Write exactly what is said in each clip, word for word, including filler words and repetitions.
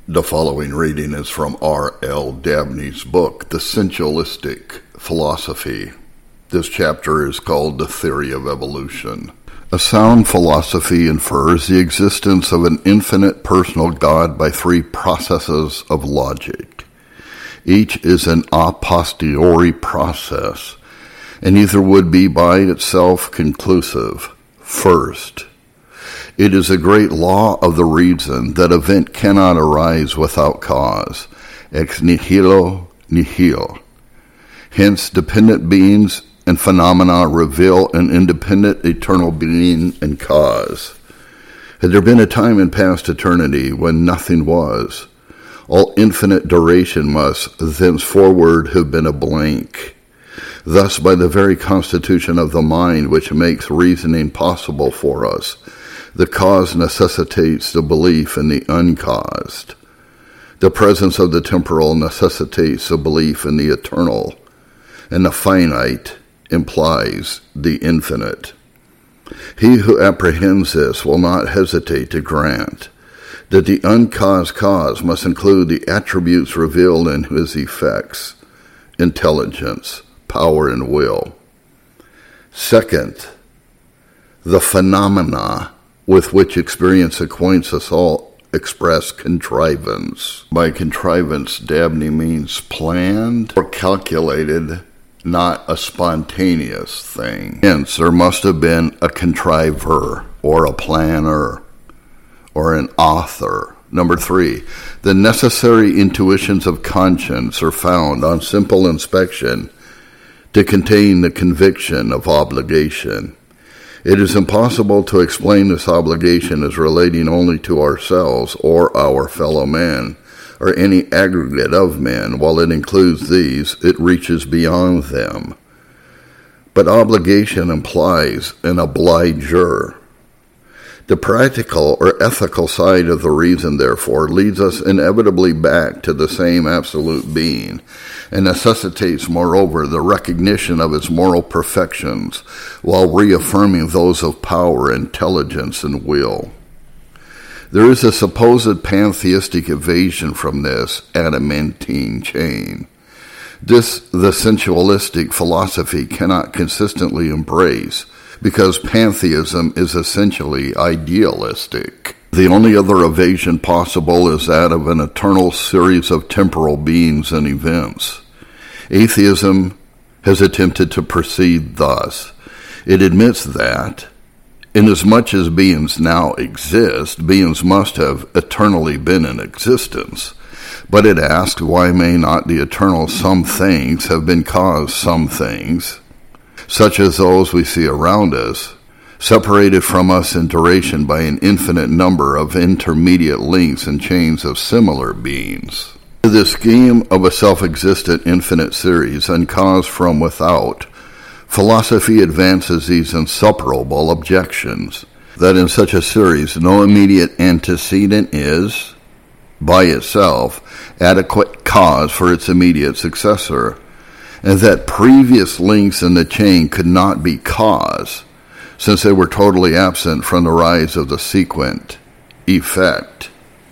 The following reading is from R L Dabney's book, The Sensualistic Philosophy. This chapter is called The Theory of Evolution. A sound philosophy infers the existence of an infinite personal God by three processes of logic. Each is an a posteriori process, and either would be by itself conclusive. First, it is a great law of the reason that event cannot arise without cause, ex nihilo nihil. Hence, dependent beings and phenomena reveal an independent eternal being and cause. Had there been a time in past eternity when nothing was, all infinite duration must thenceforward have been a blank. Thus, by the very constitution of the mind which makes reasoning possible for us, the cause necessitates the belief in the uncaused. The presence of the temporal necessitates the belief in the eternal, and the finite implies the infinite. He who apprehends this will not hesitate to grant that the uncaused cause must include the attributes revealed in his effects, intelligence, power, and will. Second, the phenomena with which experience acquaints us all express contrivance. By contrivance, Dabney means planned or calculated, not a spontaneous thing. Hence, there must have been a contriver or a planner or an author. Number three, the necessary intuitions of conscience are found on simple inspection to contain the conviction of obligation. It is impossible to explain this obligation as relating only to ourselves or our fellow men, or any aggregate of men. While it includes these, it reaches beyond them. But obligation implies an obliger. The practical or ethical side of the reason, therefore, leads us inevitably back to the same absolute being, and necessitates, moreover, the recognition of its moral perfections, while reaffirming those of power, intelligence, and will. There is a supposed pantheistic evasion from this adamantine chain. This the sensualistic philosophy cannot consistently embrace, because pantheism is essentially idealistic. The only other evasion possible is that of an eternal series of temporal beings and events. Atheism has attempted to proceed thus. It admits that, inasmuch as beings now exist, beings must have eternally been in existence. But it asks, why may not the eternal some things have been caused some things, such as those we see around us, separated from us in duration by an infinite number of intermediate links and chains of similar beings. To the scheme of a self-existent infinite series, uncaused from without, philosophy advances these insuperable objections, that in such a series no immediate antecedent is, by itself, adequate cause for its immediate successor, and that previous links in the chain could not be cause, since they were totally absent from the rise of the sequent effect.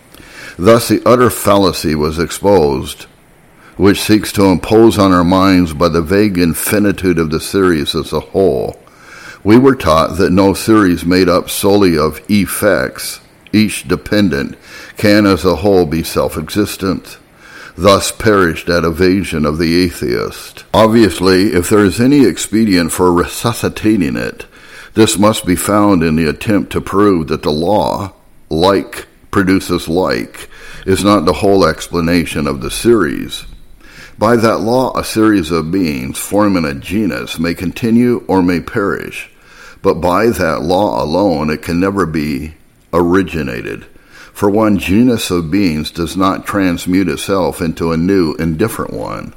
Thus the utter fallacy was exposed, which seeks to impose on our minds by the vague infinitude of the series as a whole. We were taught that no series made up solely of effects, each dependent, can as a whole be self-existent. Thus perished that evasion of the atheist. Obviously, if there is any expedient for resuscitating it, this must be found in the attempt to prove that the law, like produces like, is not the whole explanation of the series. By that law, a series of beings forming a genus may continue or may perish, but by that law alone it can never be originated. For one genus of beings does not transmute itself into a new and different one.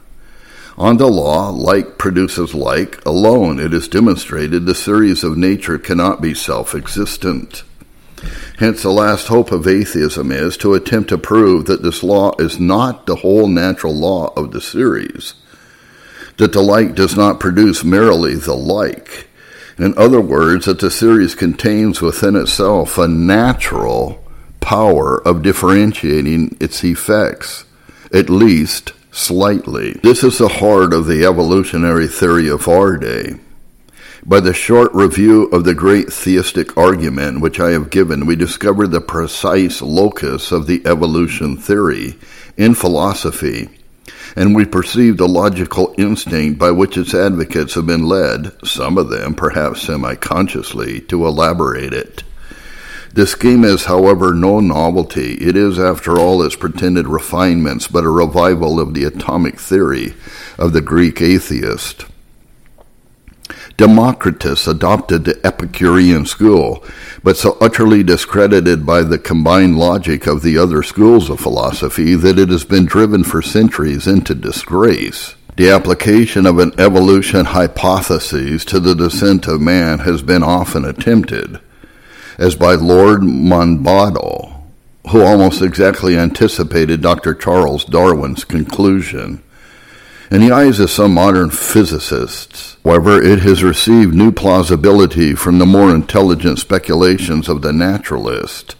On the law, like produces like, alone it is demonstrated the series of nature cannot be self-existent. Hence the last hope of atheism is to attempt to prove that this law is not the whole natural law of the series, that the like does not produce merely the like. In other words, that the series contains within itself a natural power of differentiating its effects, at least slightly. This is the heart of the evolutionary theory of our day. By the short review of the great theistic argument which I have given, we discover the precise locus of the evolution theory in philosophy, and we perceive the logical instinct by which its advocates have been led, some of them perhaps semi-consciously, to elaborate it. The scheme is, however, no novelty. It is, after all its pretended refinements, but a revival of the atomic theory of the Greek atheist. Democritus adopted the Epicurean school, but so utterly discredited by the combined logic of the other schools of philosophy that it has been driven for centuries into disgrace. The application of an evolution hypothesis to the descent of man has been often attempted, as by Lord Monboddo, who almost exactly anticipated Doctor Charles Darwin's conclusion. In the eyes of some modern physicists, however, it has received new plausibility from the more intelligent speculations of the naturalist.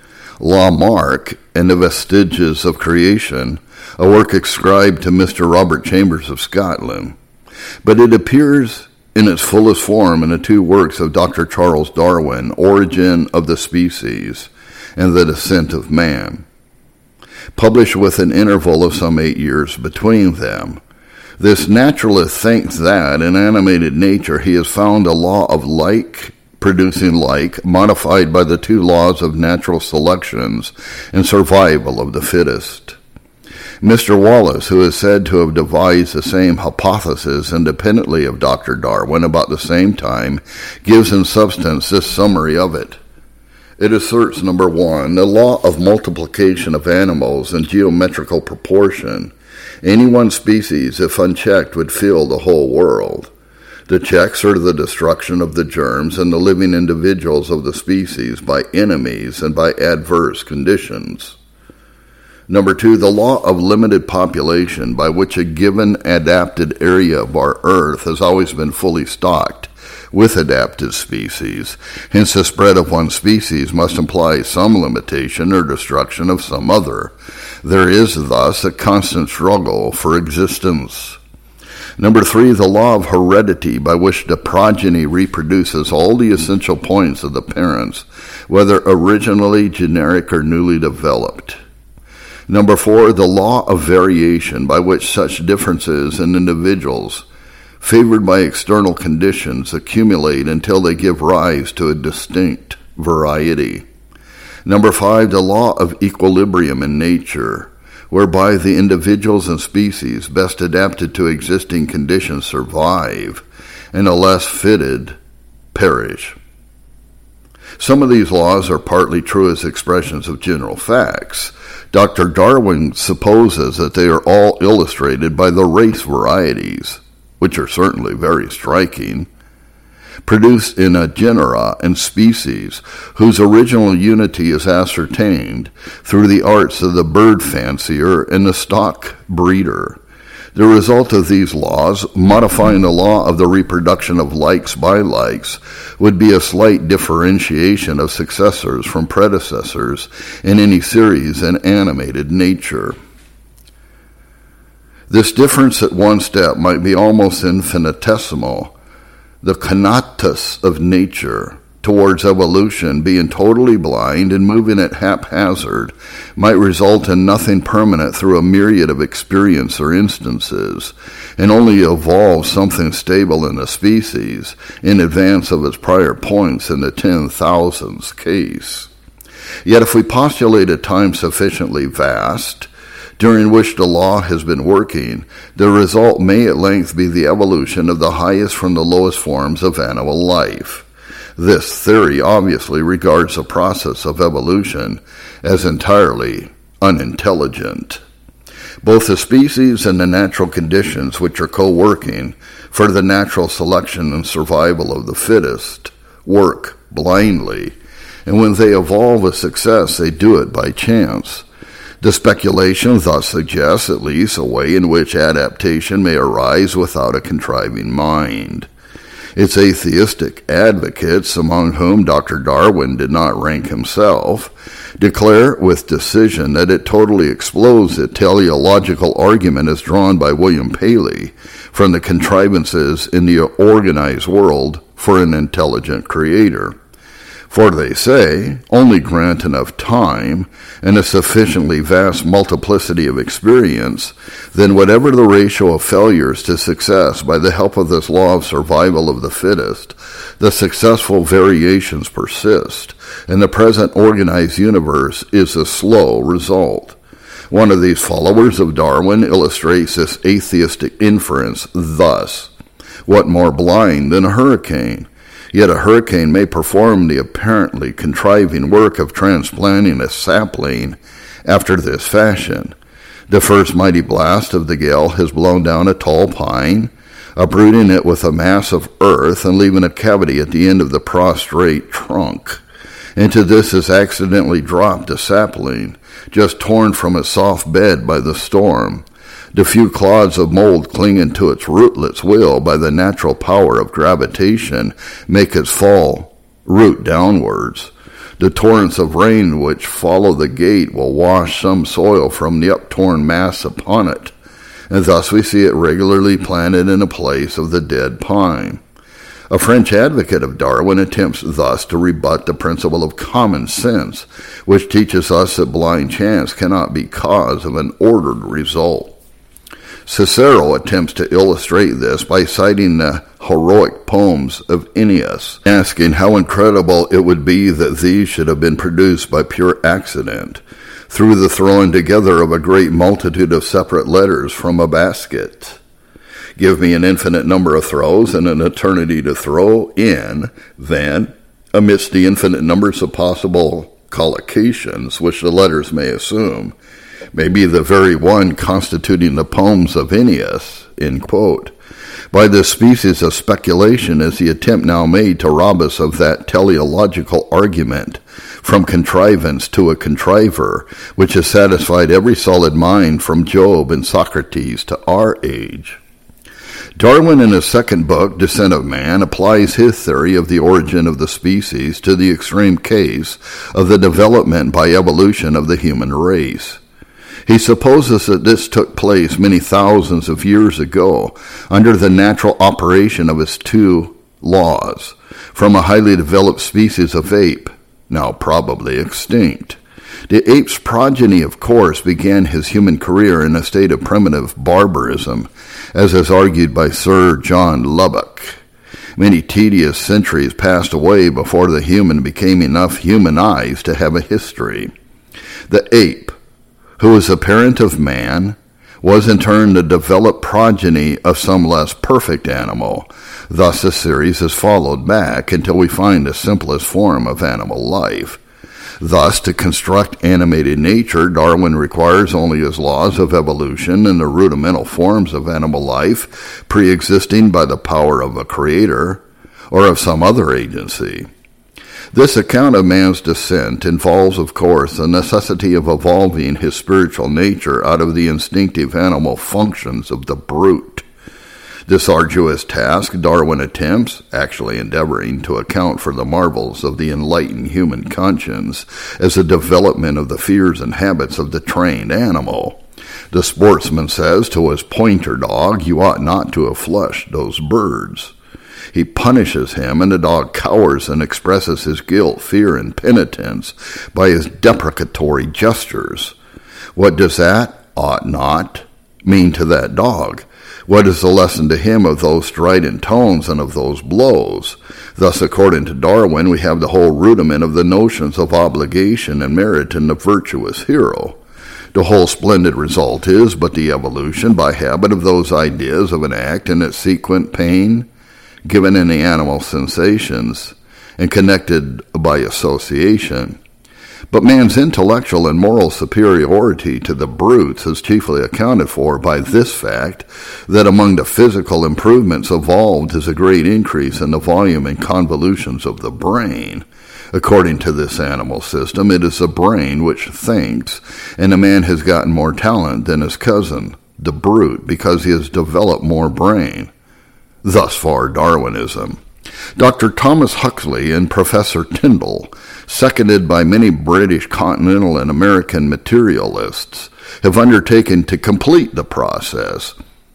Lamarck and the Vestiges of Creation, a work ascribed to Mister Robert Chambers of Scotland, but it appears in its fullest form in the two works of Doctor Charles Darwin, Origin of the Species and The Descent of Man, published with an interval of some eight years between them. This naturalist thinks that in animated nature he has found a law of like producing like, modified by the two laws of natural selections and survival of the fittest. Mister Wallace, who is said to have devised the same hypothesis independently of Doctor Darwin about the same time, gives in substance this summary of it. It asserts, number one, the law of multiplication of animals in geometrical proportion. Any one species, if unchecked, would fill the whole world. The checks are the destruction of the germs and the living individuals of the species by enemies and by adverse conditions. Number two, the law of limited population, by which a given adapted area of our earth has always been fully stocked with adapted species. Hence, the spread of one species must imply some limitation or destruction of some other. There is thus a constant struggle for existence. Number three, the law of heredity, by which the progeny reproduces all the essential points of the parents, whether originally generic or newly developed. Number four, the law of variation, by which such differences in individuals favored by external conditions accumulate until they give rise to a distinct variety. Number five, the law of equilibrium in nature, whereby the individuals and species best adapted to existing conditions survive, and the less fitted perish. Some of these laws are partly true as expressions of general facts. Doctor Darwin supposes that they are all illustrated by the race varieties, which are certainly very striking, produced in a genera and species whose original unity is ascertained through the arts of the bird fancier and the stock breeder. The result of these laws, modifying the law of the reproduction of likes by likes, would be a slight differentiation of successors from predecessors in any series in animated nature. This difference at one step might be almost infinitesimal. The conatus of nature towards evolution, being totally blind and moving at haphazard, might result in nothing permanent through a myriad of experience or instances, and only evolve something stable in a species in advance of its prior points in the ten thousandth case. Yet if we postulate a time sufficiently vast, during which the law has been working, the result may at length be the evolution of the highest from the lowest forms of animal life. This theory obviously regards the process of evolution as entirely unintelligent. Both the species and the natural conditions which are co-working for the natural selection and survival of the fittest work blindly, and when they evolve with success, they do it by chance. The speculation thus suggests at least a way in which adaptation may arise without a contriving mind. Its atheistic advocates, among whom Doctor Darwin did not rank himself, declare with decision that it totally explodes the teleological argument as drawn by William Paley from the contrivances in the organized world for an intelligent creator. For they say, only grant enough time and a sufficiently vast multiplicity of experience, then whatever the ratio of failures to success by the help of this law of survival of the fittest, the successful variations persist, and the present organized universe is a slow result. One of these followers of Darwin illustrates this atheistic inference thus: what more blind than a hurricane? Yet a hurricane may perform the apparently contriving work of transplanting a sapling after this fashion. The first mighty blast of the gale has blown down a tall pine, uprooting it with a mass of earth and leaving a cavity at the end of the prostrate trunk. Into this is accidentally dropped a sapling, just torn from its soft bed by the storm. The few clods of mold clinging to its rootlets will, by the natural power of gravitation, make its fall root downwards. The torrents of rain which follow the gate will wash some soil from the uptorn mass upon it, and thus we see it regularly planted in a place of the dead pine. A French advocate of Darwin attempts thus to rebut the principle of common sense, which teaches us that blind chance cannot be cause of an ordered result. Cicero attempts to illustrate this by citing the heroic poems of Ennius, asking how incredible it would be that these should have been produced by pure accident, through the throwing together of a great multitude of separate letters from a basket. Give me an infinite number of throws and an eternity to throw in, then, amidst the infinite numbers of possible collocations which the letters may assume, may be the very one constituting the poems of Ennius, in quote. By this species of speculation is the attempt now made to rob us of that teleological argument, from contrivance to a contriver, which has satisfied every solid mind from Job and Socrates to our age. Darwin, in his second book, Descent of Man, applies his theory of the origin of the species to the extreme case of the development by evolution of the human race. He supposes that this took place many thousands of years ago under the natural operation of his two laws, from a highly developed species of ape, now probably extinct. The ape's progeny, of course, began his human career in a state of primitive barbarism, as is argued by Sir John Lubbock. Many tedious centuries passed away before the human became enough humanized to have a history. The ape, who was a parent of man, was in turn the developed progeny of some less perfect animal. Thus the series is followed back until we find the simplest form of animal life. Thus, to construct animated nature, Darwin requires only his laws of evolution and the rudimental forms of animal life pre-existing by the power of a creator or of some other agency. This account of man's descent involves, of course, the necessity of evolving his spiritual nature out of the instinctive animal functions of the brute. This arduous task Darwin attempts, actually endeavoring to account for the marvels of the enlightened human conscience as a development of the fears and habits of the trained animal. The sportsman says to his pointer dog, "You ought not to have flushed those birds." He punishes him, and the dog cowers and expresses his guilt, fear, and penitence by his deprecatory gestures. What does that "ought not" mean to that dog? What is the lesson to him of those strident tones and of those blows? Thus, according to Darwin, we have the whole rudiment of the notions of obligation and merit in the virtuous hero. The whole splendid result is but the evolution by habit of those ideas of an act and its sequent pain, given in the animal sensations, and connected by association. But man's intellectual and moral superiority to the brutes is chiefly accounted for by this fact, that among the physical improvements evolved is a great increase in the volume and convolutions of the brain. According to this animal system, it is the brain which thinks, and a man has gotten more talent than his cousin, the brute, because he has developed more brain. Thus far Darwinism. Doctor Thomas Huxley and Professor Tyndall, seconded by many British, continental, and American materialists, have undertaken to complete the process.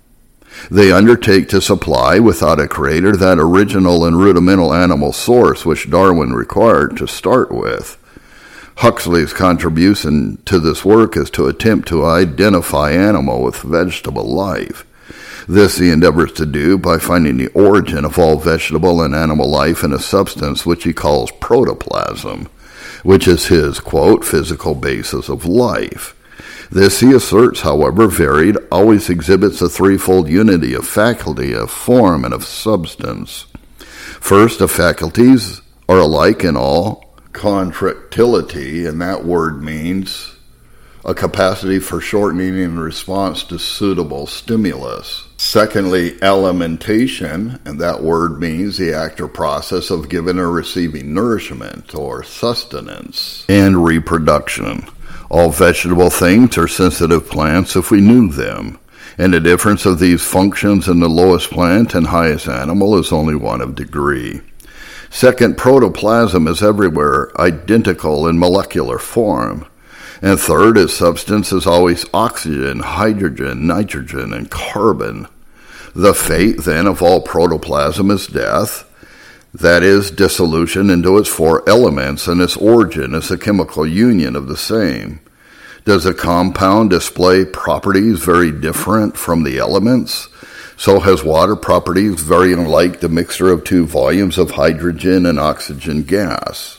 They undertake to supply, without a creator, that original and rudimental animal source which Darwin required to start with. Huxley's contribution to this work is to attempt to identify animal with vegetable life. This he endeavors to do by finding the origin of all vegetable and animal life in a substance which he calls protoplasm, which is his, quote, physical basis of life. This, he asserts, however varied, always exhibits a threefold unity of faculty, of form, and of substance. First, the faculties are alike in all contractility, and that word means a capacity for shortening in response to suitable stimulus. Secondly, alimentation, and that word means the act or process of giving or receiving nourishment or sustenance. And reproduction. All vegetable things are sensitive plants if we knew them, and the difference of these functions in the lowest plant and highest animal is only one of degree. Second, protoplasm is everywhere identical in molecular form. And third, its substance is always oxygen, hydrogen, nitrogen, and carbon. The fate, then, of all protoplasm is death, that is, dissolution into its four elements, and its origin is a chemical union of the same. Does a compound display properties very different from the elements? So has water properties very unlike the mixture of two volumes of hydrogen and oxygen gas.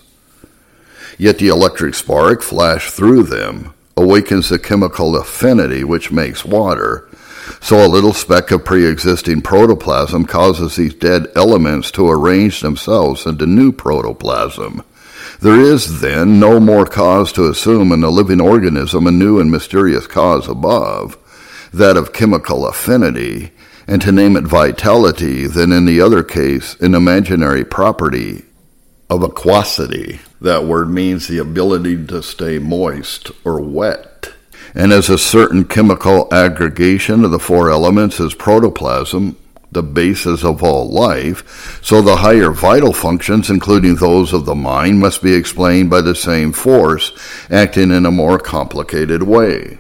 Yet the electric spark flashed through them awakens the chemical affinity which makes water. So a little speck of pre-existing protoplasm causes these dead elements to arrange themselves into new protoplasm. There is, then, no more cause to assume in the living organism a new and mysterious cause above, that of chemical affinity, and to name it vitality, than in the other case an imaginary property of aquosity. That word means the ability to stay moist or wet. And as a certain chemical aggregation of the four elements is protoplasm, the basis of all life, so the higher vital functions, including those of the mind, must be explained by the same force, acting in a more complicated way.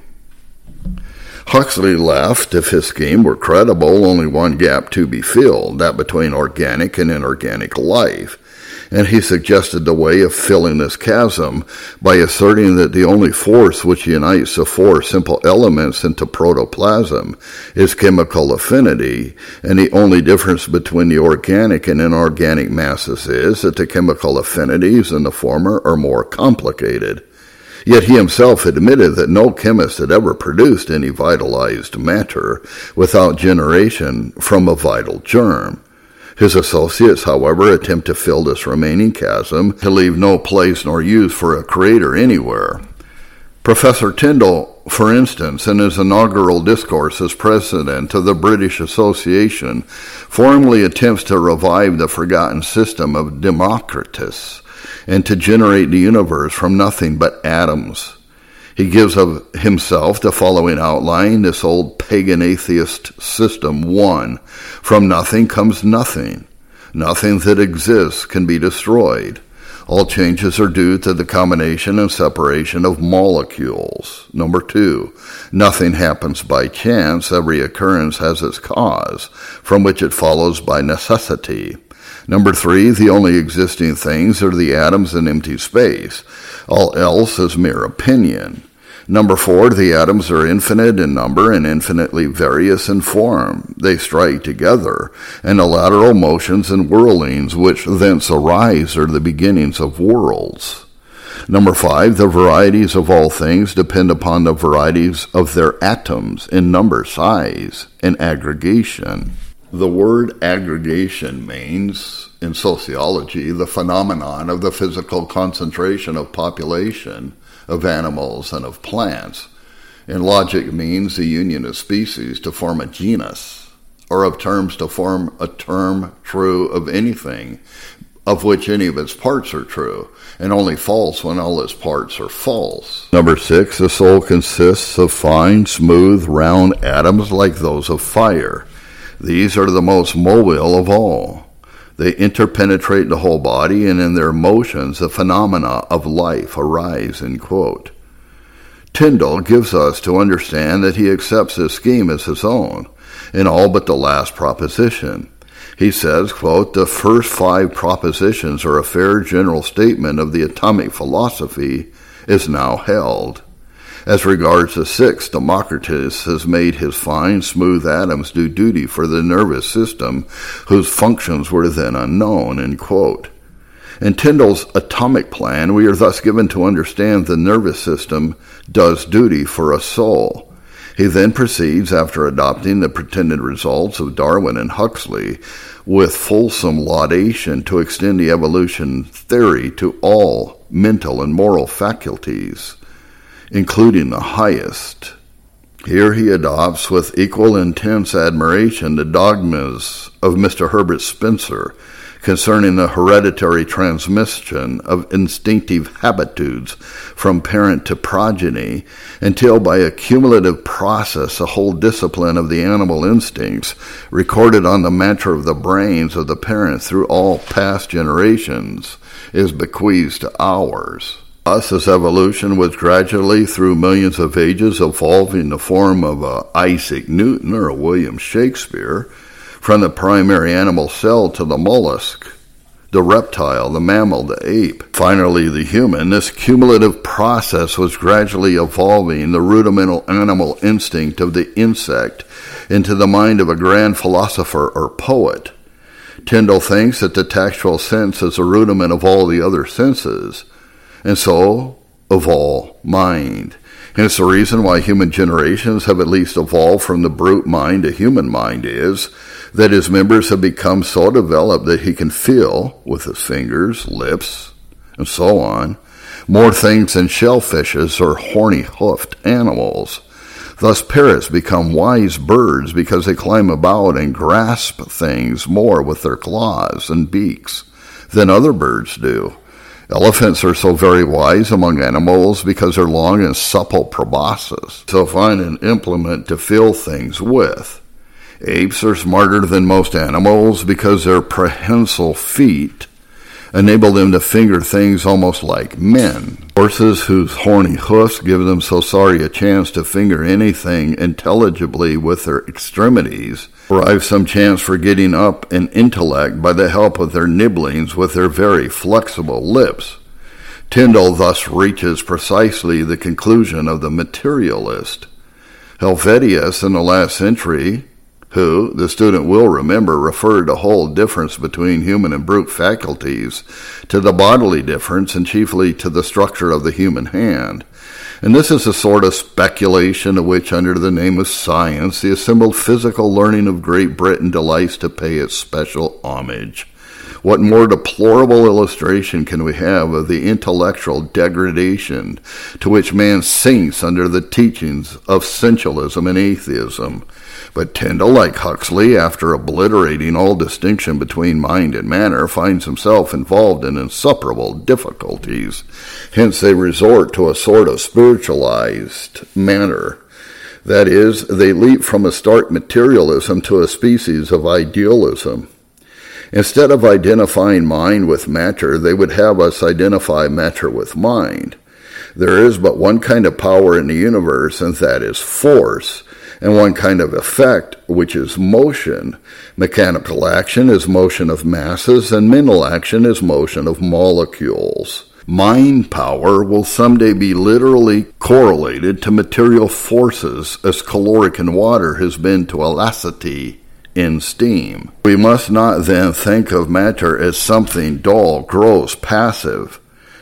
Huxley left, if his scheme were credible, only one gap to be filled, that between organic and inorganic life. And he suggested the way of filling this chasm by asserting that the only force which unites the four simple elements into protoplasm is chemical affinity, and the only difference between the organic and inorganic masses is that the chemical affinities in the former are more complicated. Yet he himself admitted that no chemist had ever produced any vitalized matter without generation from a vital germ. His associates, however, attempt to fill this remaining chasm, to leave no place nor use for a creator anywhere. Professor Tyndall, for instance, in his inaugural discourse as president of the British Association, formally attempts to revive the forgotten system of Democritus and to generate the universe from nothing but atoms. He gives of himself the following outline: this old pagan atheist system. One, from nothing comes nothing. Nothing that exists can be destroyed. All changes are due to the combination and separation of molecules. Number two, nothing happens by chance. Every occurrence has its cause, from which it follows by necessity. Number three, the only existing things are the atoms in empty space. All else is mere opinion. Number four, the atoms are infinite in number and infinitely various in form. They strike together, and the lateral motions and whirlings which thence arise are the beginnings of worlds. Number five, the varieties of all things depend upon the varieties of their atoms in number, size, and aggregation. The word aggregation means, in sociology, the phenomenon of the physical concentration of population, of animals, and of plants. In logic, means the union of species to form a genus, or of terms to form a term true of anything, of which any of its parts are true, and only false when all its parts are false. Number six, the soul consists of fine, smooth, round atoms like those of fire. These are the most mobile of all. They interpenetrate the whole body, and in their motions the phenomena of life arise, end quote. Tyndall gives us to understand that he accepts this scheme as his own, in all but the last proposition. He says, quote, the first five propositions are a fair general statement of the atomic philosophy is now held. As regards the sixth, Democritus has made his fine, smooth atoms do duty for the nervous system, whose functions were then unknown, end quote. In Tyndall's atomic plan, we are thus given to understand the nervous system does duty for a soul. He then proceeds, after adopting the pretended results of Darwin and Huxley, with fulsome laudation to extend the evolution theory to all mental and moral faculties, including the highest. Here he adopts with equal intense admiration the dogmas of Mister Herbert Spencer concerning the hereditary transmission of instinctive habitudes from parent to progeny, until by a cumulative process a whole discipline of the animal instincts, recorded on the mantra of the brains of the parent through all past generations, is bequeathed to ours. Thus, as evolution was gradually, through millions of ages, evolving the form of a Isaac Newton or a William Shakespeare, from the primary animal cell to the mollusk, the reptile, the mammal, the ape, finally the human, this cumulative process was gradually evolving the rudimental animal instinct of the insect into the mind of a grand philosopher or poet. Tyndall thinks that the tactual sense is a rudiment of all the other senses, and so of all mind. Hence the reason why human generations have at least evolved from the brute mind to human mind is that his members have become so developed that he can feel, with his fingers, lips, and so on, more things than shellfishes or horny-hoofed animals. Thus parrots become wise birds because they climb about and grasp things more with their claws and beaks than other birds do. Elephants are so very wise among animals because their long and supple proboscis so find an implement to feel things with. Apes are smarter than most animals because their prehensile feet enable them to finger things almost like men. Horses whose horny hoofs give them so sorry a chance to finger anything intelligibly with their extremities derive some chance for getting up in intellect by the help of their nibblings with their very flexible lips. Tyndall thus reaches precisely the conclusion of the materialist. Helvetius in the last century, who, the student will remember, referred the whole difference between human and brute faculties to the bodily difference and chiefly to the structure of the human hand. And this is a sort of speculation of which, under the name of science, the assembled physical learning of Great Britain delights to pay its special homage. What more deplorable illustration can we have of the intellectual degradation to which man sinks under the teachings of sensualism and atheism? But Tyndall, like Huxley, after obliterating all distinction between mind and matter, finds himself involved in insuperable difficulties. Hence they resort to a sort of spiritualized manner. That is, they leap from a stark materialism to a species of idealism. Instead of identifying mind with matter, they would have us identify matter with mind. There is but one kind of power in the universe, and that is force, and one kind of effect, which is motion. Mechanical action is motion of masses, and mental action is motion of molecules. Mind power will someday be literally correlated to material forces as caloric in water has been to elasticity in steam. We must not then think of matter as something dull, gross, passive,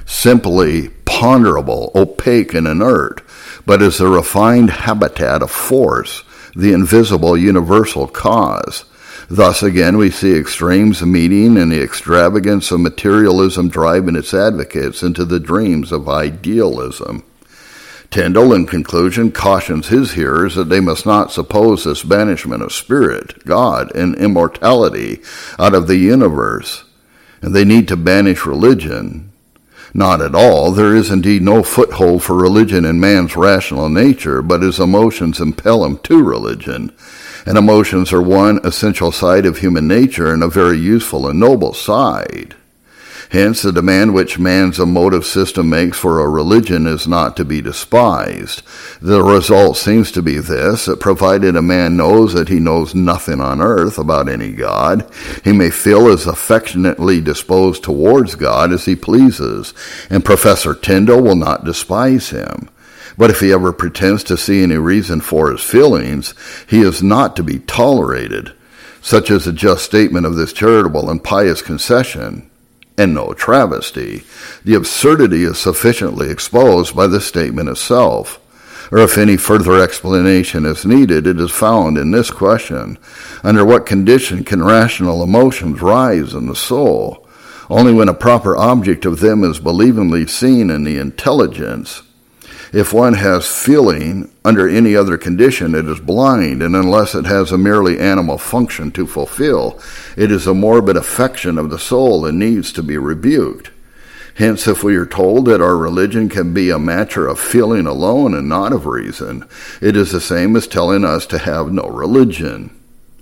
simply ponderable, opaque, and inert, but as the refined habitat of force, the invisible universal cause. Thus again we see extremes meeting and the extravagance of materialism driving its advocates into the dreams of idealism. Tyndall, in conclusion, cautions his hearers that they must not suppose this banishment of spirit, God, and immortality out of the universe, and they need to banish religion, Not at all. There is indeed no foothold for religion in man's rational nature, but his emotions impel him to religion. And emotions are one essential side of human nature and a very useful and noble side. Hence, the demand which man's emotive system makes for a religion is not to be despised. The result seems to be this, that provided a man knows that he knows nothing on earth about any God, he may feel as affectionately disposed towards God as he pleases, and Professor Tyndall will not despise him. But if he ever pretends to see any reason for his feelings, he is not to be tolerated. Such is a just statement of this charitable and pious concession, and no travesty. The absurdity is sufficiently exposed by the statement itself. Or if any further explanation is needed, it is found in this question: under what condition can rational emotions rise in the soul? Only when a proper object of them is believingly seen in the intelligence. If one has feeling under any other condition, it is blind, and unless it has a merely animal function to fulfill, it is a morbid affection of the soul and needs to be rebuked. Hence, if we are told that our religion can be a matter of feeling alone and not of reason, it is the same as telling us to have no religion.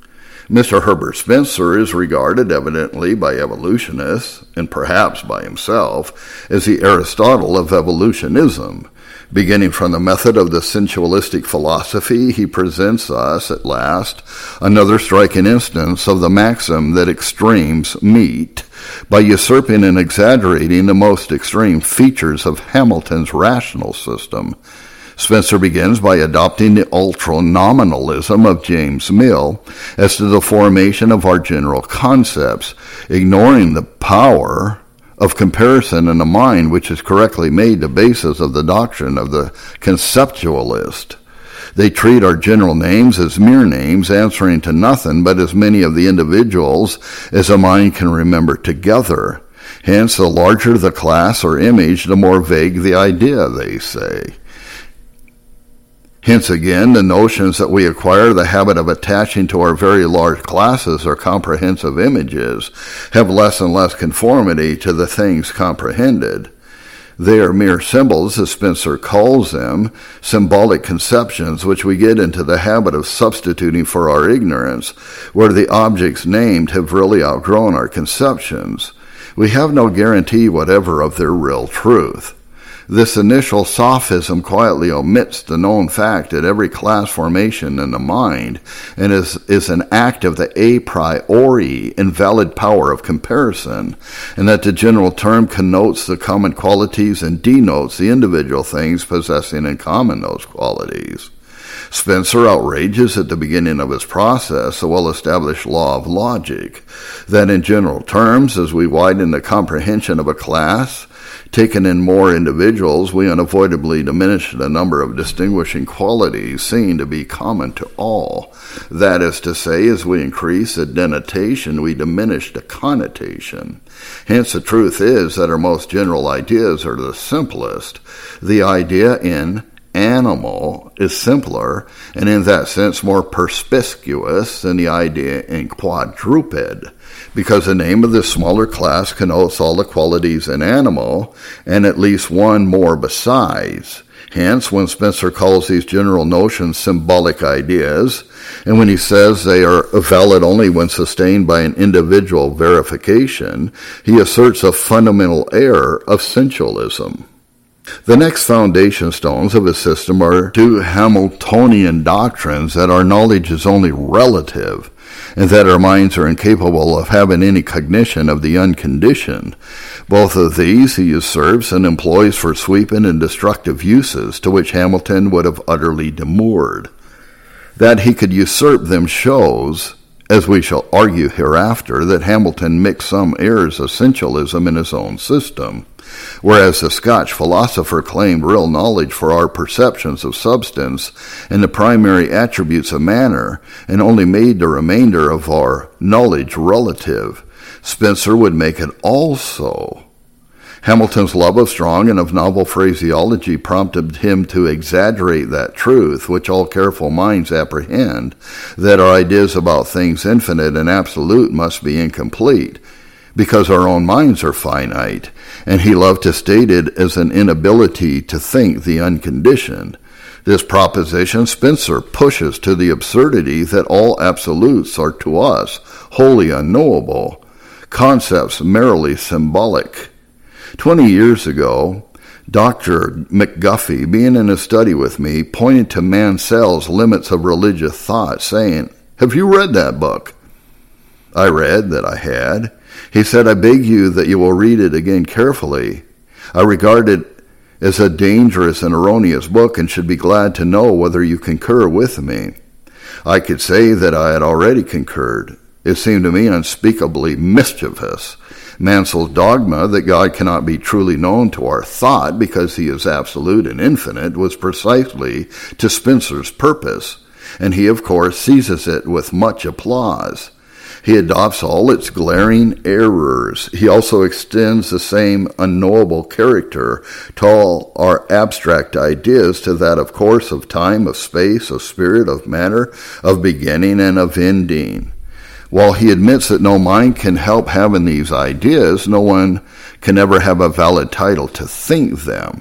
Mister Herbert Spencer is regarded evidently by evolutionists, and perhaps by himself, as the Aristotle of evolutionism. Beginning from the method of the sensualistic philosophy, he presents us, at last, another striking instance of the maxim that extremes meet, by usurping and exaggerating the most extreme features of Hamilton's rational system. Spencer begins by adopting the ultra-nominalism of James Mill as to the formation of our general concepts, ignoring the power of comparison in the mind which is correctly made the basis of the doctrine of the conceptualist. They treat our general names as mere names, answering to nothing but as many of the individuals as a mind can remember together. Hence, the larger the class or image, the more vague the idea, they say. Hence again, the notions that we acquire the habit of attaching to our very large classes or comprehensive images have less and less conformity to the things comprehended. They are mere symbols, as Spencer calls them, symbolic conceptions which we get into the habit of substituting for our ignorance, where the objects named have really outgrown our conceptions. We have no guarantee whatever of their real truth. This initial sophism quietly omits the known fact that every class formation in the mind and is, is an act of the a priori invalid power of comparison, and that the general term connotes the common qualities and denotes the individual things possessing in common those qualities. Spencer outrages at the beginning of his process a well-established law of logic, that in general terms, as we widen the comprehension of a class, taken in more individuals, we unavoidably diminish the number of distinguishing qualities seen to be common to all. That is to say, as we increase the denotation, we diminish the connotation. Hence, the truth is that our most general ideas are the simplest. The idea in animal is simpler, and in that sense more perspicuous than the idea in quadruped, because the name of this smaller class connotes all the qualities in animal, and at least one more besides. Hence, when Spencer calls these general notions symbolic ideas, and when he says they are valid only when sustained by an individual verification, he asserts a fundamental error of sensualism. The next foundation stones of his system are two Hamiltonian doctrines that our knowledge is only relative, and that our minds are incapable of having any cognition of the unconditioned. Both of these he usurps and employs for sweeping and destructive uses to which Hamilton would have utterly demurred. That he could usurp them shows, as we shall argue hereafter, that Hamilton mixed some airs of sensualism in his own system, whereas the Scotch philosopher claimed real knowledge for our perceptions of substance and the primary attributes of matter, and only made the remainder of our knowledge relative. Spencer would make it also. Hamilton's love of strong and of novel phraseology prompted him to exaggerate that truth which all careful minds apprehend, that our ideas about things infinite and absolute must be incomplete, because our own minds are finite, and he loved to state it as an inability to think the unconditioned. This proposition Spencer pushes to the absurdity that all absolutes are to us wholly unknowable, concepts merely symbolic. Twenty years ago, Doctor McGuffey, being in a study with me, pointed to Mansell's Limits of Religious Thought, saying, "Have you read that book?" I read that I had. He said, "I beg you that you will read it again carefully. I regard it as a dangerous and erroneous book and should be glad to know whether you concur with me." I could say that I had already concurred. It seemed to me unspeakably mischievous. Mansell's dogma that God cannot be truly known to our thought because he is absolute and infinite was precisely to Spencer's purpose, and he, of course, seizes it with much applause. He adopts all its glaring errors. He also extends the same unknowable character to all our abstract ideas, to that, of course, of time, of space, of spirit, of matter, of beginning, and of ending. While he admits that no mind can help having these ideas, no one can ever have a valid title to think them.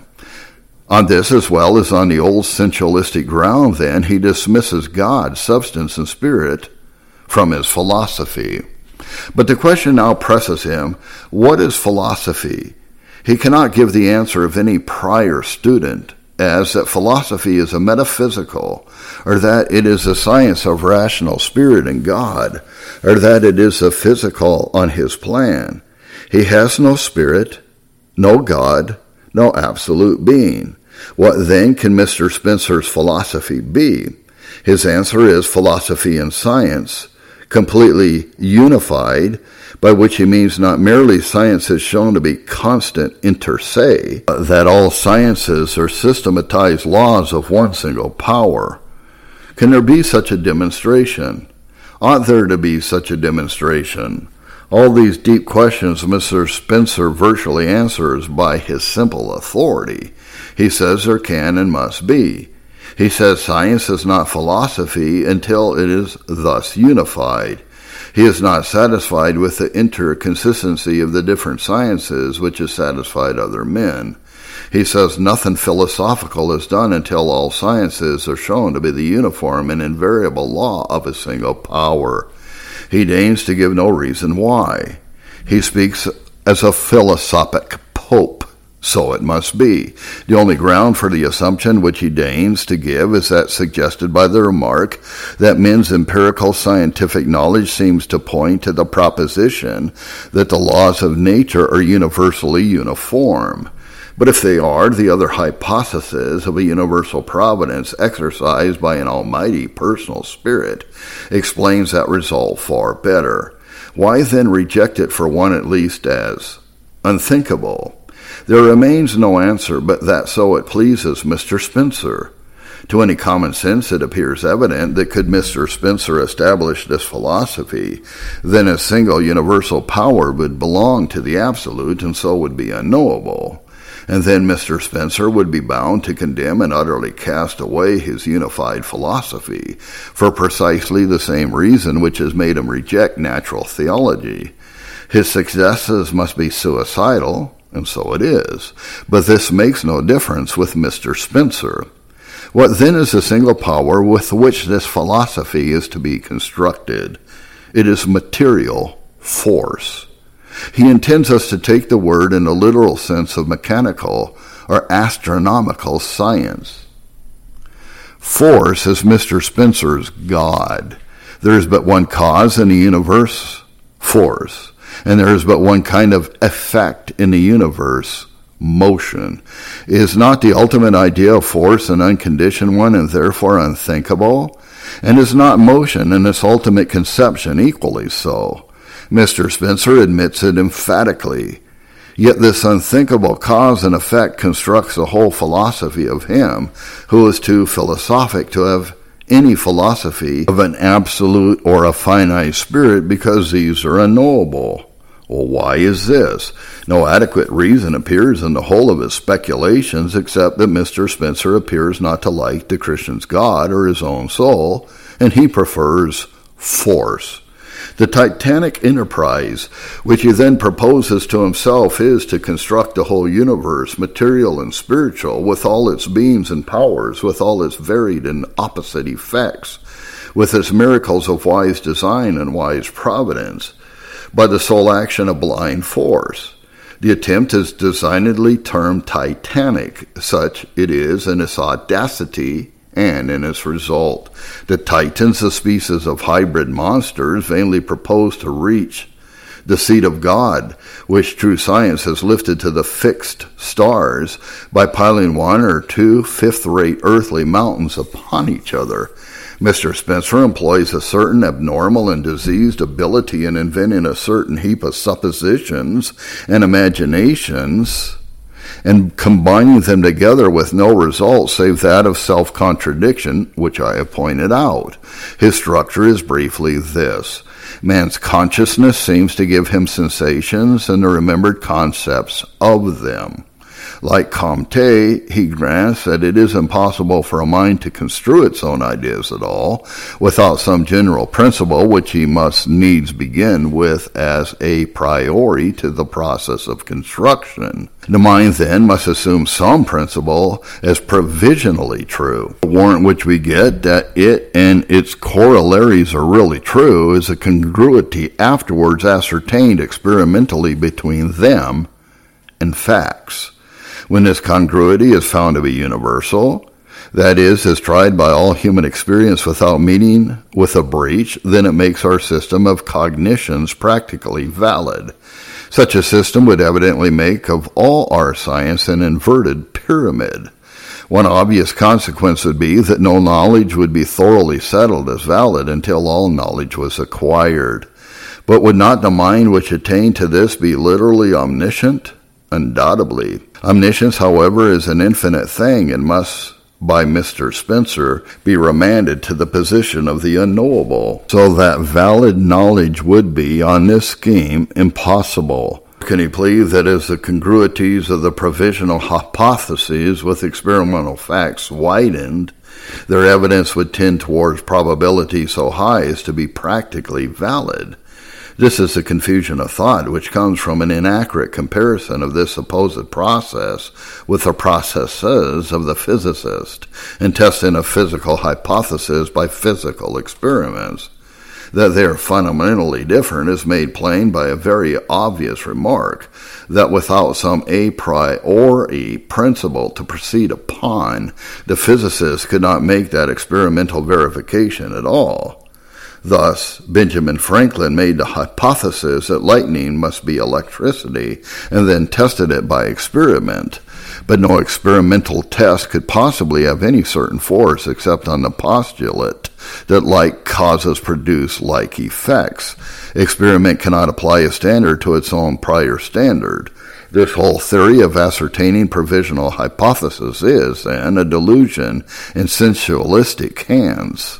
On this, as well as on the old sensualistic ground, then, he dismisses God, substance, and spirit from his philosophy. But the question now presses him, what is philosophy? He cannot give the answer of any prior student, as that philosophy is a metaphysical, or that it is a science of rational spirit and God, or that it is a physical on his plan. He has no spirit, no God, no absolute being. What then can Mister Spencer's philosophy be? His answer is philosophy and science, completely unified, by which he means not merely science is shown to be constant inter se, that all sciences are systematized laws of one single power. Can there be such a demonstration? Ought there to be such a demonstration? All these deep questions Mister Spencer virtually answers by his simple authority. He says there can and must be. He says science is not philosophy until it is thus unified. He is not satisfied with the interconsistency of the different sciences which has satisfied other men. He says nothing philosophical is done until all sciences are shown to be the uniform and invariable law of a single power. He deigns to give no reason why. He speaks as a philosophic pope. So it must be. The only ground for the assumption which he deigns to give is that suggested by the remark that men's empirical scientific knowledge seems to point to the proposition that the laws of nature are universally uniform. But if they are, the other hypothesis of a universal providence exercised by an almighty personal spirit explains that result far better. Why then reject it for one at least as unthinkable? There remains no answer but that so it pleases Mister Spencer. To any common sense it appears evident that could Mister Spencer establish this philosophy, then a single universal power would belong to the absolute and so would be unknowable. And then Mister Spencer would be bound to condemn and utterly cast away his unified philosophy, for precisely the same reason which has made him reject natural theology. His successes must be suicidal, and so it is. But this makes no difference with Mister Spencer. What then is the single power with which this philosophy is to be constructed? It is material force. He intends us to take the word in the literal sense of mechanical or astronomical science. Force is Mister Spencer's God. There is but one cause in the universe, force. And there is but one kind of effect in the universe, motion. Is not the ultimate idea of force an unconditioned one and therefore unthinkable? And is not motion in its ultimate conception equally so? Mister Spencer admits it emphatically. Yet this unthinkable cause and effect constructs a whole philosophy of him who is too philosophic to have any philosophy of an absolute or a finite spirit because these are unknowable. Well, why is this? No adequate reason appears in the whole of his speculations except that Mister Spencer appears not to like the Christian's God or his own soul, and he prefers force. The titanic enterprise, which he then proposes to himself, is to construct the whole universe, material and spiritual, with all its beings and powers, with all its varied and opposite effects, with its miracles of wise design and wise providence, by the sole action of blind force. The attempt is designedly termed titanic, such it is in its audacity and in its result. The Titans, a species of hybrid monsters, vainly propose to reach the seat of God, which true science has lifted to the fixed stars by piling one or two fifth-rate earthly mountains upon each other. Mister Spencer employs a certain abnormal and diseased ability in inventing a certain heap of suppositions and imaginations and combining them together with no result save that of self-contradiction, which I have pointed out. His structure is briefly this. Man's consciousness seems to give him sensations and the remembered concepts of them. Like Comte, he grants that it is impossible for a mind to construe its own ideas at all without some general principle which he must needs begin with as a priori to the process of construction. The mind then must assume some principle as provisionally true. The warrant which we get that it and its corollaries are really true is a congruity afterwards ascertained experimentally between them and facts. When this congruity is found to be universal, that is, is tried by all human experience without meeting with a breach, then it makes our system of cognitions practically valid. Such a system would evidently make of all our science an inverted pyramid. One obvious consequence would be that no knowledge would be thoroughly settled as valid until all knowledge was acquired. But would not the mind which attained to this be literally omniscient? Undoubtedly. Omniscience, however, is an infinite thing and must, by Mister Spencer, be remanded to the position of the unknowable, so that valid knowledge would be, on this scheme, impossible. Can he plead that as the congruities of the provisional hypotheses with experimental facts widened, their evidence would tend towards probability so high as to be practically valid? This is a confusion of thought which comes from an inaccurate comparison of this supposed process with the processes of the physicist and testing a physical hypothesis by physical experiments. That they are fundamentally different is made plain by a very obvious remark, that without some a priori principle to proceed upon, the physicist could not make that experimental verification at all. Thus, Benjamin Franklin made the hypothesis that lightning must be electricity and then tested it by experiment. But no experimental test could possibly have any certain force except on the postulate that like causes produce like effects. Experiment cannot apply a standard to its own prior standard. This whole theory of ascertaining provisional hypothesis is, then, a delusion in sensualistic hands.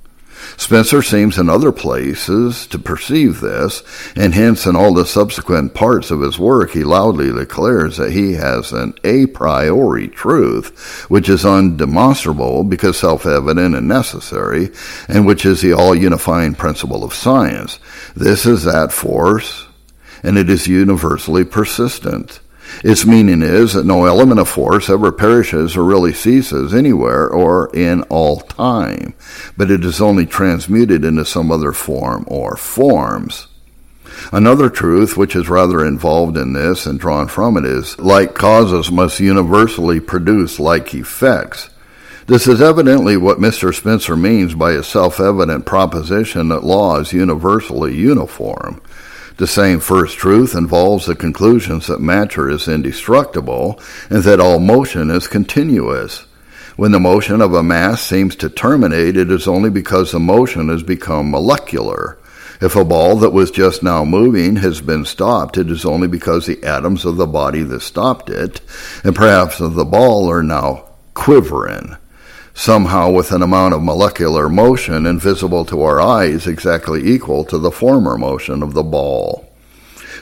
Spencer seems in other places to perceive this, and hence in all the subsequent parts of his work he loudly declares that he has an a priori truth, which is undemonstrable because self-evident and necessary, and which is the all-unifying principle of science. This is that force, and it is universally persistent. Its meaning is that no element of force ever perishes or really ceases anywhere or in all time, but it is only transmuted into some other form or forms. Another truth which is rather involved in this and drawn from it is, like causes must universally produce like effects. This is evidently what Mister Spencer means by a self-evident proposition that law is universally uniform. The same first truth involves the conclusions that matter is indestructible and that all motion is continuous. When the motion of a mass seems to terminate, it is only because the motion has become molecular. If a ball that was just now moving has been stopped, it is only because the atoms of the body that stopped it, and perhaps of the ball, are now quivering, somehow with an amount of molecular motion invisible to our eyes exactly equal to the former motion of the ball.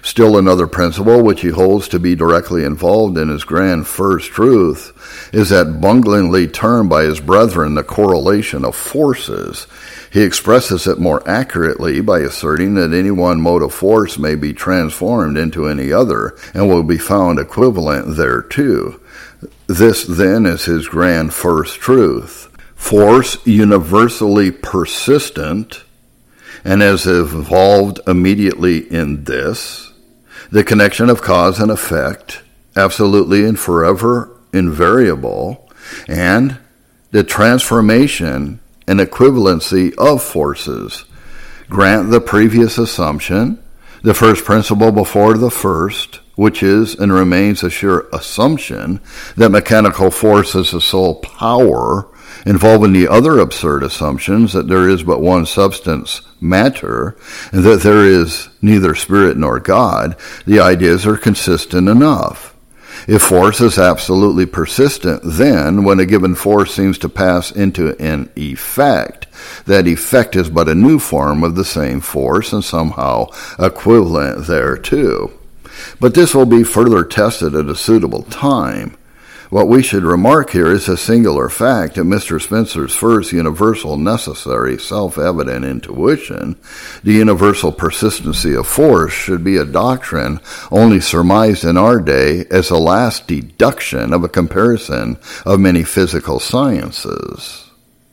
Still another principle which he holds to be directly involved in his grand first truth is that bunglingly termed by his brethren the correlation of forces. He expresses it more accurately by asserting that any one mode of force may be transformed into any other and will be found equivalent thereto. This then is his grand first truth. Force universally persistent, and as evolved immediately in this, the connection of cause and effect, absolutely and forever invariable, and the transformation and equivalency of forces. Grant the previous assumption, the first principle before the first, which is and remains a sure assumption that mechanical force is the sole power, involving the other absurd assumptions that there is but one substance, matter, and that there is neither spirit nor God. The ideas are consistent enough. If force is absolutely persistent, then when a given force seems to pass into an effect, that effect is but a new form of the same force and somehow equivalent thereto. But this will be further tested at a suitable time. What we should remark here is a singular fact that Mister Spencer's first universal, necessary, self-evident intuition, the universal persistency of force, should be a doctrine only surmised in our day as a last deduction of a comparison of many physical sciences.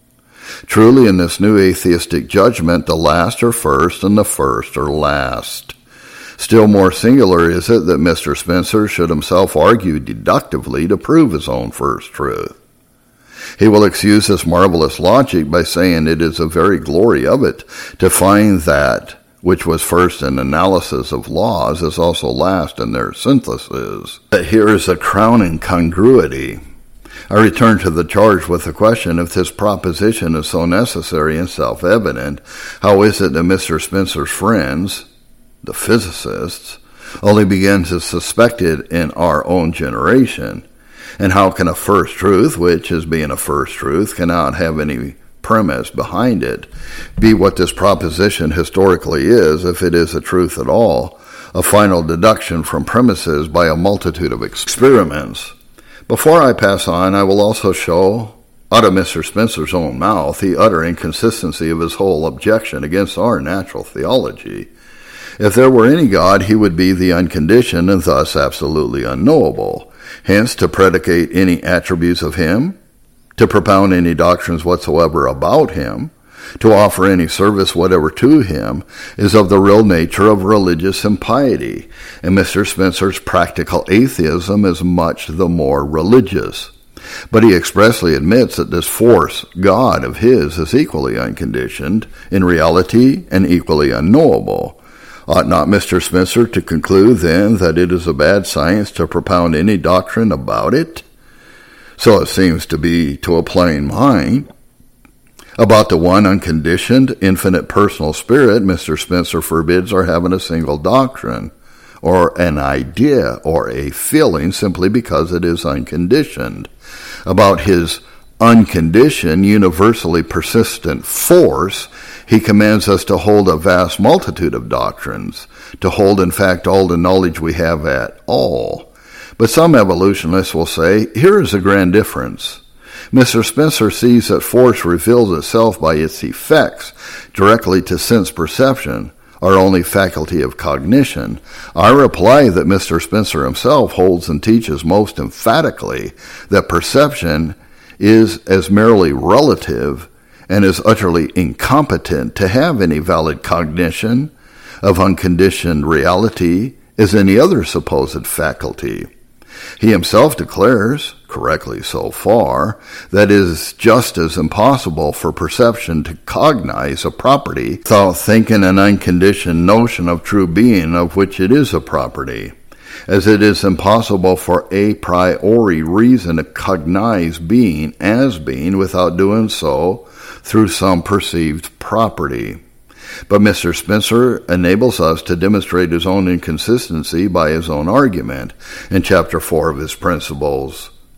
Truly, in this new atheistic judgment, the last are first and the first are last. Still more singular is it that Mister Spencer should himself argue deductively to prove his own first truth. He will excuse this marvelous logic by saying it is the very glory of it to find that which was first in analysis of laws is also last in their synthesis. That here is a crowning congruity. I return to the charge with the question, if this proposition is so necessary and self-evident, how is it that Mister Spencer's friends, the physicists, only begin to suspect it in our own generation? And how can a first truth, which is being a first truth, cannot have any premise behind it, be what this proposition historically is, if it is a truth at all, a final deduction from premises by a multitude of experiments? Before I pass on, I will also show, out of Mister Spencer's own mouth, the utter inconsistency of his whole objection against our natural theology. If there were any God, he would be the unconditioned and thus absolutely unknowable. Hence, to predicate any attributes of him, to propound any doctrines whatsoever about him, to offer any service whatever to him, is of the real nature of religious impiety, and Mister Spencer's practical atheism is much the more religious. But he expressly admits that this force, God of his, is equally unconditioned in reality and equally unknowable. Ought not Mister Spencer to conclude, then, that it is a bad science to propound any doctrine about it? So it seems to be to a plain mind. About the one unconditioned, infinite personal spirit, Mister Spencer forbids our having a single doctrine, or an idea, or a feeling, simply because it is unconditioned. About his unconditioned, universally persistent force, he commands us to hold a vast multitude of doctrines, to hold, in fact, all the knowledge we have at all. But some evolutionists will say, here is a grand difference. Mister Spencer sees that force reveals itself by its effects directly to sense perception, our only faculty of cognition. I reply that Mister Spencer himself holds and teaches most emphatically that perception is as merely relative and is utterly incompetent to have any valid cognition of unconditioned reality as any other supposed faculty. He himself declares, correctly so far, that it is just as impossible for perception to cognize a property without thinking an unconditioned notion of true being of which it is a property, as it is impossible for a priori reason to cognize being as being without doing so through some perceived property. But Mister Spencer enables us to demonstrate his own inconsistency by his own argument in chapter four of his Principles,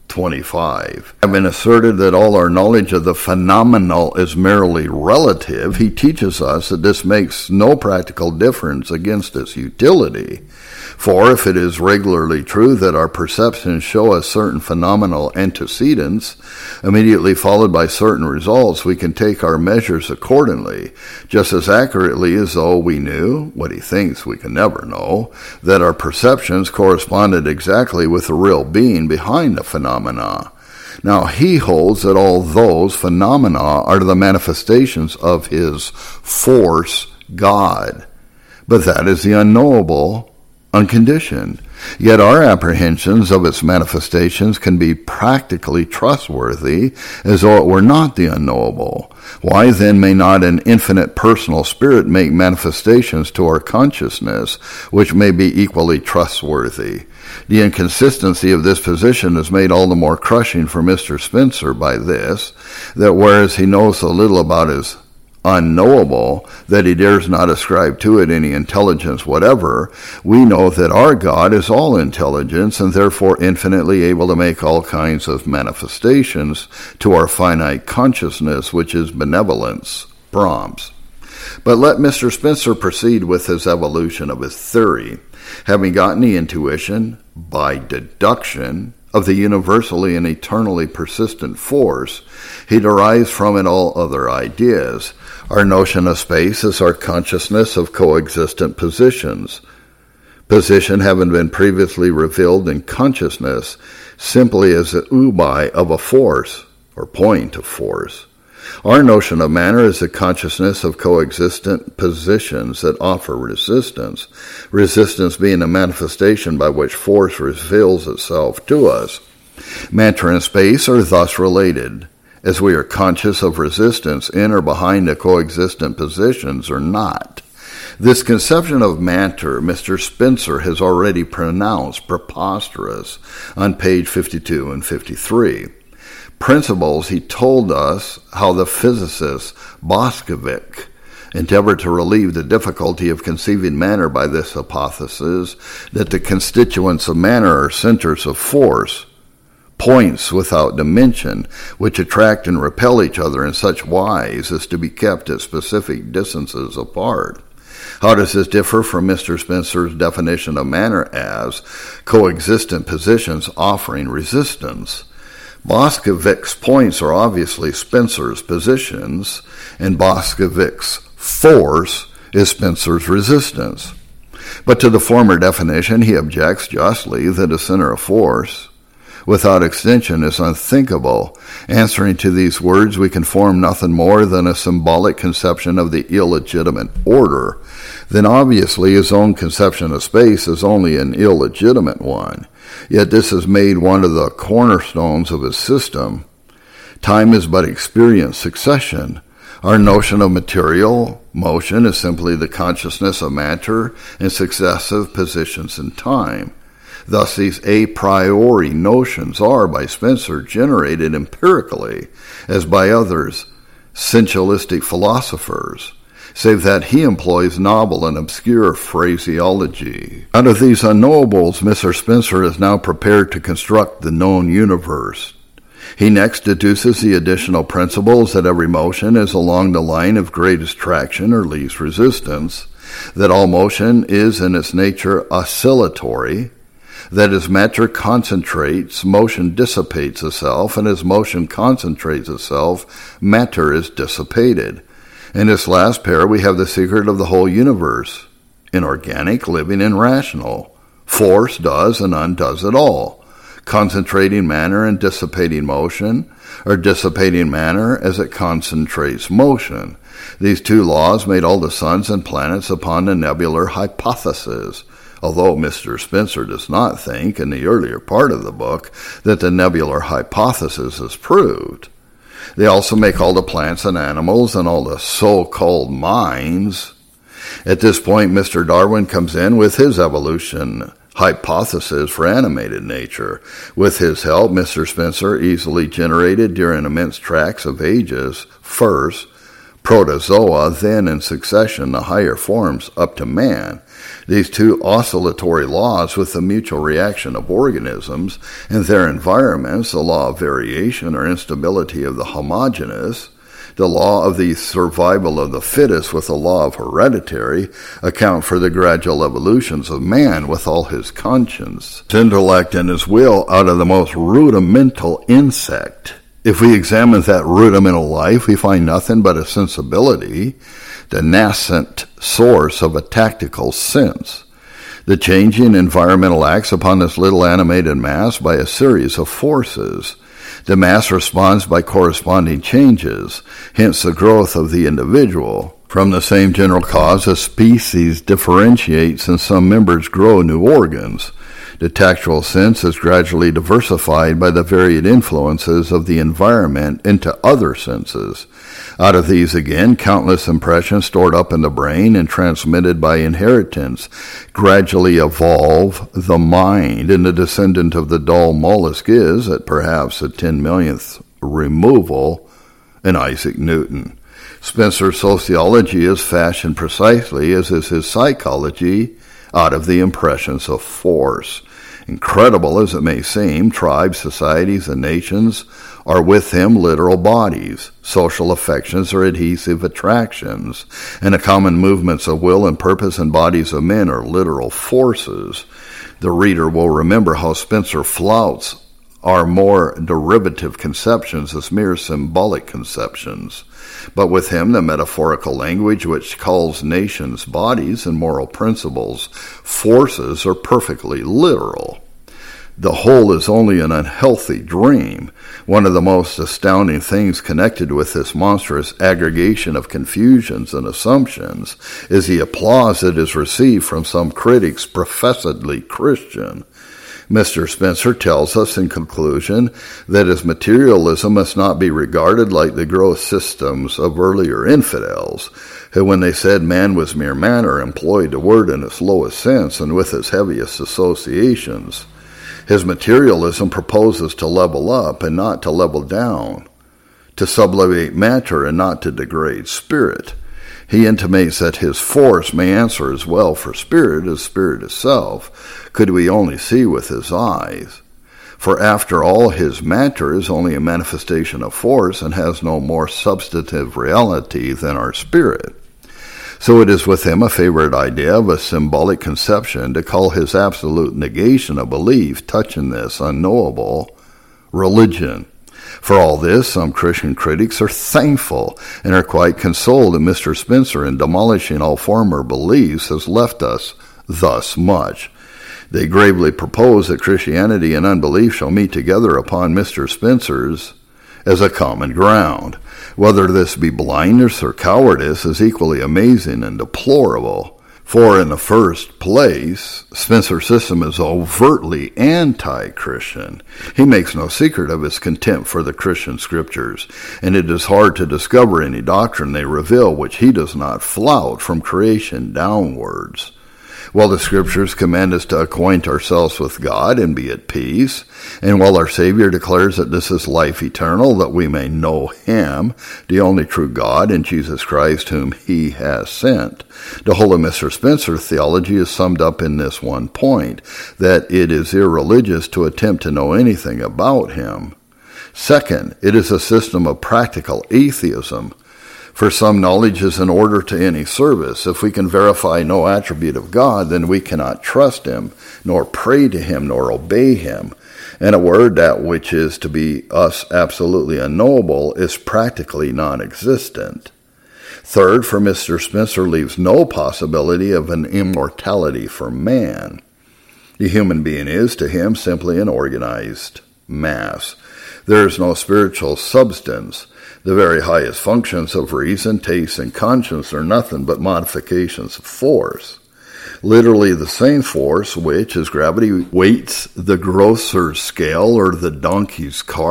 twenty-five. Having asserted that all our knowledge of the phenomenal is merely relative, he teaches us that this makes no practical difference against its utility. For if it is regularly true that our perceptions show us certain phenomenal antecedents, immediately followed by certain results, we can take our measures accordingly, just as accurately as though we knew, what he thinks we can never know, that our perceptions corresponded exactly with the real being behind the phenomena. Now he holds that all those phenomena are the manifestations of his force, God. But that is the unknowable, unconditioned. Yet our apprehensions of its manifestations can be practically trustworthy, as though it were not the unknowable. Why then may not an infinite personal spirit make manifestations to our consciousness, which may be equally trustworthy? The inconsistency of this position is made all the more crushing for Mister Spencer by this, that whereas he knows so little about his unknowable that he dares not ascribe to it any intelligence whatever, we know that our God is all intelligence and therefore infinitely able to make all kinds of manifestations to our finite consciousness, which is benevolence, Brahms. But let Mister Spencer proceed with his evolution of his theory. Having gotten the intuition, by deduction, of the universally and eternally persistent force, he derives from it all other ideas. Our notion of space is our consciousness of coexistent positions. Position having been previously revealed in consciousness simply as the ubai of a force, or point of force. Our notion of manner is the consciousness of coexistent positions that offer resistance, resistance being a manifestation by which force reveals itself to us. Matter and space are thus related, as we are conscious of resistance in or behind the coexistent positions or not. This conception of matter Mister Spencer has already pronounced preposterous on page fifty-two and fifty-three. Principles, he told us how the physicist Boscovich endeavored to relieve the difficulty of conceiving matter by this hypothesis that the constituents of matter are centers of force, points without dimension, which attract and repel each other in such wise as to be kept at specific distances apart. How does this differ from Mister Spencer's definition of matter as coexistent positions offering resistance? Boscovich's points are obviously Spencer's positions, and Boscovich's force is Spencer's resistance. But to the former definition, he objects justly that a center of force without extension is unthinkable. Answering to these words, we can form nothing more than a symbolic conception of the illegitimate order. Then obviously his own conception of space is only an illegitimate one. Yet this is made one of the cornerstones of his system. Time is but experience succession. Our notion of material motion is simply the consciousness of matter in successive positions in time. Thus these a priori notions are, by Spencer, generated empirically, as by others, sensualistic philosophers, save that he employs novel and obscure phraseology. Out of these unknowables, Mister Spencer is now prepared to construct the known universe. He next deduces the additional principles that every motion is along the line of greatest traction or least resistance, that all motion is in its nature oscillatory, that as matter concentrates, motion dissipates itself, and as motion concentrates itself, matter is dissipated. In this last pair, we have the secret of the whole universe, inorganic, living, and rational. Force does and undoes it all, concentrating matter and dissipating motion, or dissipating matter as it concentrates motion. These two laws made all the suns and planets upon the nebular hypothesis, although Mister Spencer does not think, in the earlier part of the book, that the nebular hypothesis is proved. They also make all the plants and animals and all the so-called minds. At this point, Mister Darwin comes in with his evolution hypothesis for animated nature. With his help, Mister Spencer easily generated during immense tracts of ages, first, protozoa, then in succession the higher forms up to man. These two oscillatory laws with the mutual reaction of organisms and their environments, the law of variation or instability of the homogeneous, the law of the survival of the fittest with the law of hereditary, account for the gradual evolutions of man with all his conscience, his intellect, and his will out of the most rudimental insect. If we examine that rudimental life, we find nothing but a sensibility, the nascent source of a tactical sense. The changing environmental acts upon this little animated mass by a series of forces. The mass responds by corresponding changes, hence the growth of the individual. From the same general cause, a species differentiates and some members grow new organs. The tactual sense is gradually diversified by the varied influences of the environment into other senses. Out of these, again, countless impressions stored up in the brain and transmitted by inheritance gradually evolve the mind, and the descendant of the dull mollusk is, at perhaps a ten millionth removal, an Isaac Newton. Spencer's sociology is fashioned precisely as is his psychology out of the impressions of force. Incredible as it may seem, tribes, societies, and nations are with him literal bodies. Social affections are adhesive attractions, and the common movements of will and purpose in bodies of men are literal forces. The reader will remember how Spencer flouts our more derivative conceptions as mere symbolic conceptions. But with him, the metaphorical language which calls nations bodies and moral principles forces are perfectly literal. The whole is only an unhealthy dream. One of the most astounding things connected with this monstrous aggregation of confusions and assumptions is the applause it is received from some critics professedly Christian. Mister Spencer tells us in conclusion that his materialism must not be regarded like the gross systems of earlier infidels, who when they said man was mere matter employed the word in its lowest sense and with its heaviest associations. His materialism proposes to level up and not to level down, to sublimate matter and not to degrade spirit. He intimates that his force may answer as well for spirit as spirit itself, could we only see with his eyes. For after all, his matter is only a manifestation of force and has no more substantive reality than our spirit. So it is with him a favorite idea of a symbolic conception to call his absolute negation of belief touching this unknowable religion. For all this, some Christian critics are thankful and are quite consoled that Mister Spencer, in demolishing all former beliefs, has left us thus much. They gravely propose that Christianity and unbelief shall meet together upon Mister Spencer's as a common ground. Whether this be blindness or cowardice is equally amazing and deplorable. For in the first place, Spencer's system is overtly anti-Christian. He makes no secret of his contempt for the Christian scriptures, and it is hard to discover any doctrine they reveal which he does not flout from creation downwards. While the scriptures command us to acquaint ourselves with God and be at peace, and while our Savior declares that this is life eternal, that we may know him, the only true God, and Jesus Christ whom he has sent, the whole of Mister Spencer's theology is summed up in this one point, that it is irreligious to attempt to know anything about him. Second, it is a system of practical atheism. For some knowledge is in order to any service. If we can verify no attribute of God, then we cannot trust him, nor pray to him, nor obey him. In a word, that which is to be us absolutely unknowable is practically non-existent. Third, for Mister Spencer leaves no possibility of an immortality for man. The human being is, to him, simply an organized mass. There is no spiritual substance. The very highest functions of reason, taste, and conscience are nothing but modifications of force. Literally the same force which, as gravity weights the grocer's scale or the donkey's cart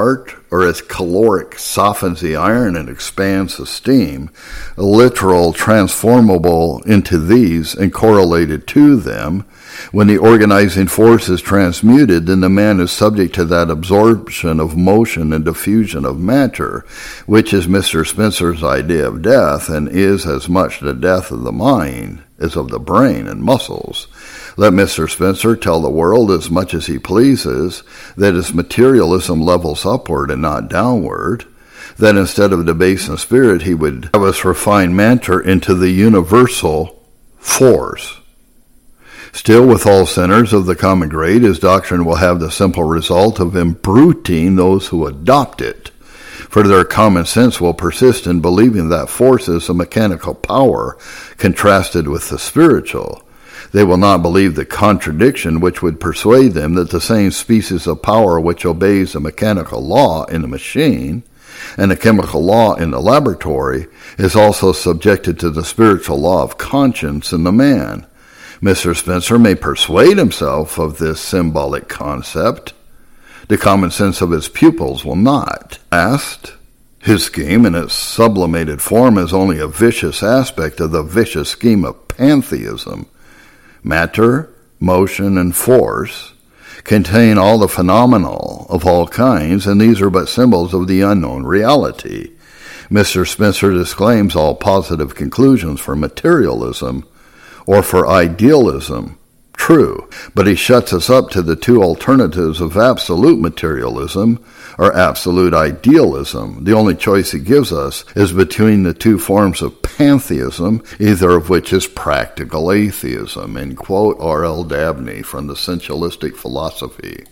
or as caloric softens the iron and expands the steam, literal transformable into these and correlated to them. When the organizing force is transmuted, then the man is subject to that absorption of motion and diffusion of matter, which is Mister Spencer's idea of death, and is as much the death of the mind as of the brain and muscles. Let Mister Spencer tell the world as much as he pleases that his materialism levels upward and not downward, that instead of debasing spirit, he would have us refine matter into the universal force. Still, with all sinners of the common grade, his doctrine will have the simple result of embruting those who adopt it, for their common sense will persist in believing that force is a mechanical power contrasted with the spiritual. They will not believe the contradiction which would persuade them that the same species of power which obeys the mechanical law in the machine and the chemical law in the laboratory is also subjected to the spiritual law of conscience in the man. Mister Spencer may persuade himself of this symbolic concept. The common sense of his pupils will not. Last, his scheme in its sublimated form is only a vicious aspect of the vicious scheme of pantheism. Matter, motion, and force contain all the phenomenal of all kinds, and these are but symbols of the unknown reality. Mister Spencer disclaims all positive conclusions for materialism or for idealism. True, but he shuts us up to the two alternatives of absolute materialism or absolute idealism. The only choice he gives us is between the two forms of pantheism, either of which is practical atheism. End quote, R L Dabney from The Essentialistic Philosophy.